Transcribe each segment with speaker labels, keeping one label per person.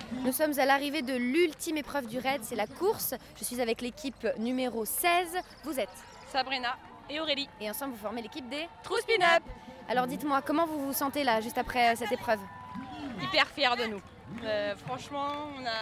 Speaker 1: Nous sommes à l'arrivée de l'ultime épreuve du raid, c'est la course. Je suis avec l'équipe numéro 16. Vous êtes
Speaker 2: Sabrina et Aurélie.
Speaker 1: Et ensemble, vous formez l'équipe des
Speaker 2: True Spin Up.
Speaker 1: Alors dites-moi, comment vous vous sentez là, juste après cette épreuve?
Speaker 2: Hyper fiers de nous. Franchement,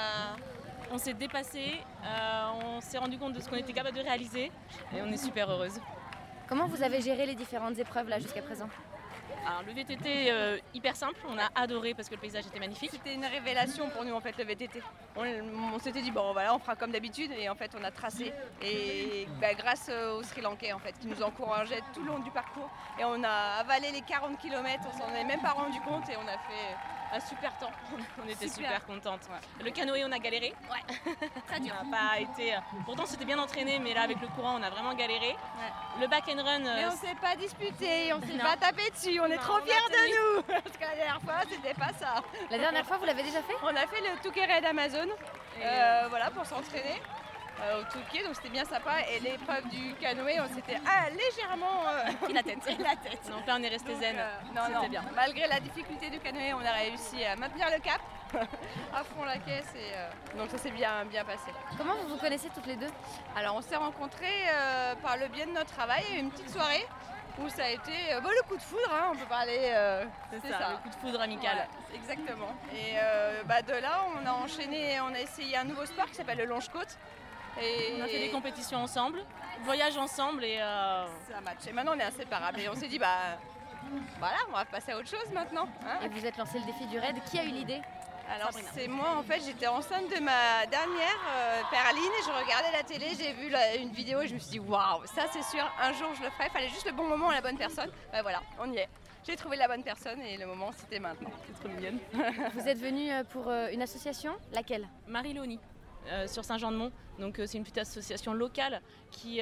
Speaker 3: on s'est dépassé, on s'est rendu compte de ce qu'on était capable de réaliser et on est super heureuse.
Speaker 1: Comment vous avez géré les différentes épreuves là jusqu'à présent?
Speaker 3: Alors le VTT hyper simple, on a adoré parce que le paysage était magnifique.
Speaker 2: C'était une révélation pour nous en fait le VTT. On s'était dit bon voilà on fera comme d'habitude et en fait on a tracé et grâce aux Sri Lankais en fait qui nous encourageaient tout le long du parcours et on a avalé les 40 km, on s'en est même pas rendu compte et on a fait un super temps.
Speaker 3: On était super contentes. Ouais. Le canoë on a galéré.
Speaker 2: Ouais. Très dur.
Speaker 3: On n'a pas été. Pourtant c'était bien entraîné mais là avec le courant on a vraiment galéré.
Speaker 2: Ouais.
Speaker 3: Le back and run.
Speaker 2: Mais on s'est pas disputé, on s'est pas tapé dessus, on est trop fiers de nous. Parce que la dernière fois c'était pas ça.
Speaker 1: La dernière fois vous l'avez déjà fait?
Speaker 2: On a fait le Touquet Raid Amazon voilà, pour s'entraîner au Touquet, donc c'était bien sympa. Et l'épreuve du canoë, on s'était légèrement
Speaker 3: pris la tête. Donc là on est resté zen, c'était bien.
Speaker 2: Malgré la difficulté du canoë, on a réussi à maintenir le cap à fond la caisse et donc ça s'est bien passé.
Speaker 1: Comment vous vous connaissez toutes les deux?
Speaker 2: Alors on s'est rencontrés par le biais de notre travail, une petite soirée où ça a été le coup de foudre, hein, on peut parler.
Speaker 3: C'est ça, le coup de foudre amical.
Speaker 2: Ouais, exactement. Et de là, on a enchaîné, on a essayé un nouveau sport qui s'appelle le longe-côte.
Speaker 3: Et on a fait des compétitions ensemble, voyage ensemble et
Speaker 2: ça match. Et maintenant on est inséparables et on s'est dit voilà, on va passer à autre chose maintenant. Hein.
Speaker 1: Et vous êtes lancé le défi du raid. Qui a eu l'idée?
Speaker 2: Alors c'est moi en fait, j'étais enceinte de ma dernière Perline et je regardais la télé, j'ai vu une vidéo et je me suis dit waouh, ça c'est sûr, un jour je le ferai, il fallait juste le bon moment et la bonne personne. Voilà, on y est. J'ai trouvé la bonne personne et le moment c'était maintenant.
Speaker 3: C'est trop mignonne.
Speaker 1: Vous êtes venue pour une association? Laquelle?
Speaker 3: Marie-Léonie. Sur Saint-Jean-de-Mont, donc c'est une petite association locale qui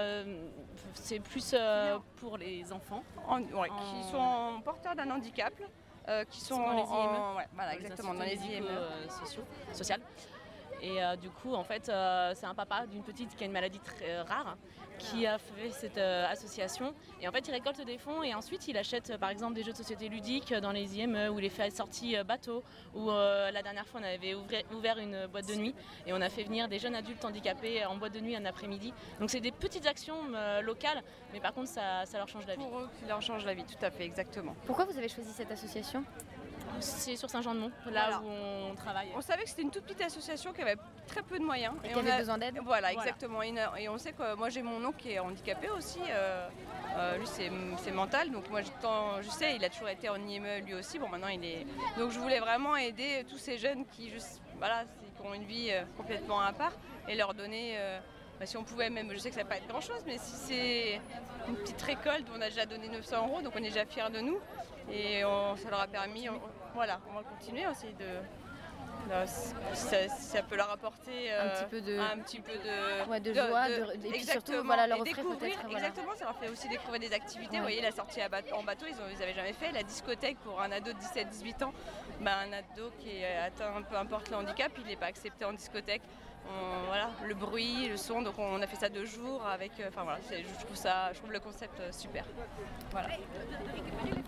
Speaker 3: c'est plus pour les enfants
Speaker 2: qui sont porteurs d'un handicap, qui sont
Speaker 3: dans les IME,
Speaker 2: voilà, exactement dans les IME
Speaker 3: sociales. Et du coup, en fait, c'est un papa d'une petite qui a une maladie très rare qui a fait cette association. Et en fait, il récolte des fonds et ensuite, il achète par exemple des jeux de société ludiques dans les IME ou il les fait sorties bateau. Ou la dernière fois, on avait ouvert une boîte de nuit et on a fait venir des jeunes adultes handicapés en boîte de nuit un après-midi. Donc, c'est des petites actions locales, mais par contre, ça leur change la vie.
Speaker 2: Pour eux, ça leur change la vie, tout à fait, exactement.
Speaker 1: Pourquoi vous avez choisi cette association?
Speaker 3: C'est sur Saint-Jean-de-Mont, là où on travaille.
Speaker 2: On savait que c'était une toute petite association qui avait très peu de moyens.
Speaker 1: Et qui avait besoin d'aide.
Speaker 2: Voilà, exactement. Et on sait que moi j'ai mon oncle qui est handicapé aussi. Lui c'est mental, donc moi je sais, il a toujours été en IME lui aussi. Bon maintenant il est. Donc je voulais vraiment aider tous ces jeunes qui ont une vie complètement à part et leur donner. Si on pouvait même, je sais que ça va pas être grand chose, mais si c'est une petite récolte, on a déjà donné 900 €, donc on est déjà fiers de nous. Et ça leur a permis, on va continuer aussi ça peut leur apporter
Speaker 1: un petit peu de joie, et puis surtout leur offrir peut-être.
Speaker 2: Exactement, ça leur fait aussi découvrir des activités. Vous voyez la sortie en bateau, ils n'avaient jamais fait. La discothèque pour un ado de 17-18 ans, un ado qui est atteint, peu importe le handicap, il n'est pas accepté en discothèque. Le bruit, le son, donc on a fait ça 2 jours avec. Je trouve le concept super. Voilà.